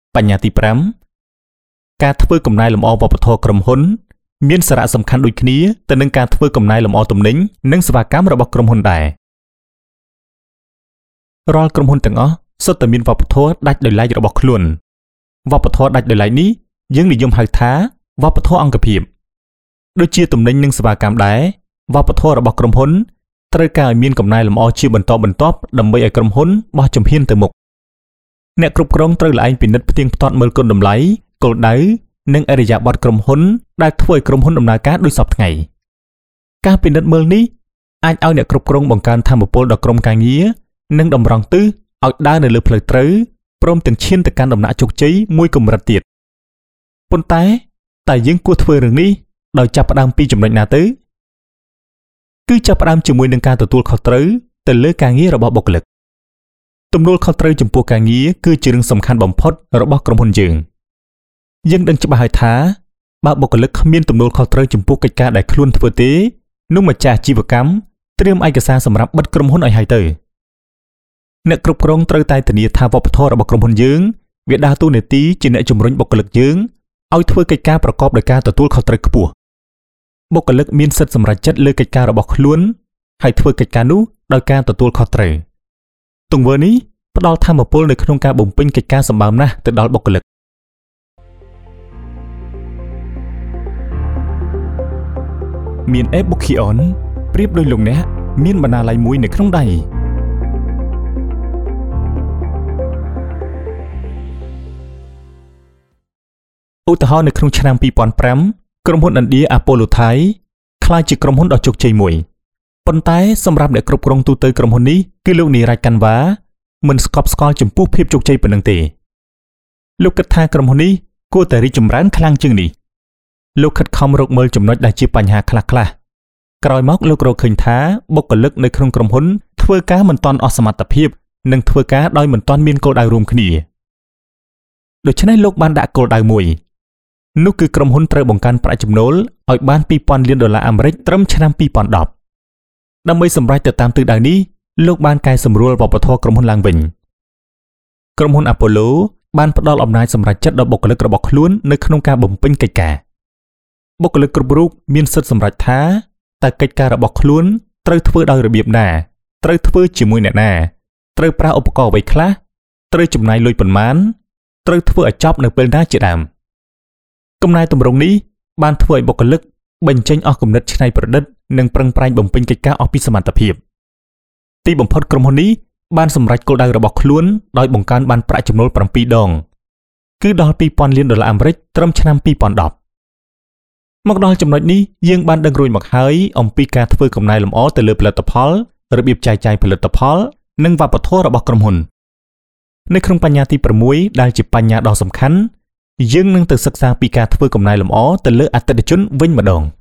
បញ្ញត្តិ5ការធ្វើកំណែលម្អវប្បធម៌ក្រុមហ៊ុនមានសារៈសំខាន់ដូចគ្នាទៅនឹងការធ្វើកំណែលម្អទំនិញនិងសេវាកម្មរបស់ក្រុមហ៊ុនដែររាល់ក្រុមហ៊ុនទាំងអស់សុទ្ធតែមានវប្បធម៌ដាច់ដោយឡែករបស់ខ្លួនវប្បធម៌ដាច់ដោយឡែកនេះយើងនិយមហៅថាវប្បធម៌អង្គភាពដូចជាទំនិញនិងសេវាកម្មដែរវប្បធម៌របស់ក្រុមហ៊ុនត្រូវការឲ្យមានកំណែលម្អជាបន្តបន្ទាប់ដើម្បីឲ្យក្រុមហ៊ុនបោះជំហានទៅមុខអ្នកគ្រប់គ្រងត្រូវល្អែងពិនិត្យផ្ទៀងផ្ទាត់មើលគុណតម្លៃគោលដៅនិងឥរិយាបថក្រុមហ៊ុនដែលធ្វើឲ្យក្រុមហ៊ុនដំណើរការដូចសពថ្ងៃការពិនិត្យមើលនេះអាចឲ្យអ្នកគ្រប់គ្រងបង្កើនថាមពលដល់ក្រុមការងារនិងតម្រង់ទិសឲ្យដើរនៅលើផ្លូវត្រូវព្រមទាំងឈានទៅកាន់ដំណាក់ជោគជ័យមួយកម្រិតទៀតប៉ុន្តែយើងគួរធ្វើរឿងនេះដោយចាប់ផ្ដើមពីចំណុចណាទៅគឺចាប់ផ្ដើមជាមួយនឹងការទទួលខុសត្រូវទៅលើការងាររបស់បុគ្គលិកទំនួលខុសត្រូវចំពោះការងារគឺជារឿងសំខាន់បំផុតរបស់ក្រុមហ៊ុនយើងដឹងច្បាស់ហើយថាបើបុគ្គលិកគ្មានទំនួលខុសត្រូវចំពោះកិច្ចការដែលខ្លួនធ្វើទេនោះម្ចាស់អាជីវកម្មត្រៀមឯកសារសម្រាប់បិទក្រុមហ៊ុនឲ្យហើយទៅអ្នកគ្រប់គ្រងត្រូវតែធានាថាវប្បធម៌របស់ក្រុមហ៊ុនយើងវាដើរតួនាទីជាអ្នកជំរុញបុគ្គលិកយើងឲ្យធ្វើកិច្ចការប្រកបដោយការទទួលខុសត្រូវខ្ពស់បុគ្គលិកមានសិទ្ធិសម្រេចចិត្តលើកិច្ចការរបស់ខ្លួនហើយធ្វើកិច្ចការនោះដោយការទទួលខុសត្រូវទង្វើនេះផ្ដល់ថាមពលនៅក្នុងការបំពេញកិច្ចការសម្បើមណាស់ទៅដល់បុគ្គលិកមាន e-bookion ប្រៀបដោយលោកអ្នកមានបណ្ណាល័យមួយនៅក្នុងដៃឧទាហរណ៍នៅក្នុងឆ្នាំ2005ក្រុមហ៊ុនឥណ្ឌា Apollo Thai ក្លាយជាក្រុមហ៊ុនដ៏ជោគជ័យមួយប៉ុន្តែសម្រាប់អ្នកគ្រប់គ្រងទូទៅក្រុមហ៊ុននេះគឺលោកនីរ៉ាច់កាន់វ៉ាមិនស្កប់ស្កល់ចំពោះភាពជោគជ័យប៉ុណ្ណឹងទេលោកគិតថាក្រុមហ៊ុននេះគួរតែរីកចម្រើនខ្លាំងជាងនេះលោកខិតខំរកមើលចំណុចដែលជាបញ្ហាខ្លះក្រោយមកលោករកឃើញថាបុគ្គលិកនៅក្នុងក្រុមហ៊ុនធ្វើការមិនទាន់អស់សមត្ថភាពនិងធ្វើការដោយមិនទាន់មានគោលដៅរួមគ្នាដូច្នេះលោកបានដាក់គោលដៅមួយនោះគឺក្រុមហ៊ុនត្រូវបង្កើនប្រាក់ចំណូលឲ្យបាន$2,000 លានអាមេរិកត្រឹមឆ្នាំ2010ដើម្បីសម្រេចទៅតាមទិសដៅនេះលោកបានកែសម្រួលវប្បធម៌ក្រុមហ៊ុនឡើងវិញក្រុមហ៊ុន Apollo បានផ្ដល់អំណាចសម្រេចចិត្តដល់បុគ្គលិករបស់ខ្លួននៅក្នុងការបំពេញកិច្ចការបុគ្គលិកគ្រប់រូបមានសិទ្ធិសម្រេចថាតើកិច្ចការរបស់ខ្លួនត្រូវធ្វើដោយរបៀបណាត្រូវធ្វើជាមួយអ្នកណាត្រូវប្រើឧបករណ៍អ្វីខ្លះត្រូវចំណាយលុយប៉ុន្មានត្រូវធ្វើឲ្យចប់នៅពេលណាជាដើមកំណែទម្រង់នេះបានធ្វើឲ្យបុគ្គលិកបញ្ចេញអស់គំនិតច្នៃប្រឌិតនិងប្រឹងប្រែងបំពេញកិច្ចការអស់ពីសមត្ថភាពទីបំផុតក្រុមហ៊ុននេះបានសម្រេចគោលដៅរបស់ខ្លួនដោយបង្កើនបានប្រាក់ចំណូល7 ដងគឺដល់$2,000 លានអាមេរិកត្រឹមឆ្នាំ2010មកដល់ចំណុចនេះយើងបានដឹងរួចមកហើយអំពីការធ្វើកំណែលម្អទៅលើផលិតផលរបៀបចែកចាយផលិតផលនិងវប្បធម៌របស់ក្រុមហ៊ុននៅក្នុងបញ្ញត្តិទី6ដែលជាបញ្ញត្តិដ៏សំខាន់យើងនឹងទៅសិក្សាពីការធ្វើកំណែលម្អទៅលើអតិថិជនវិញម្ដង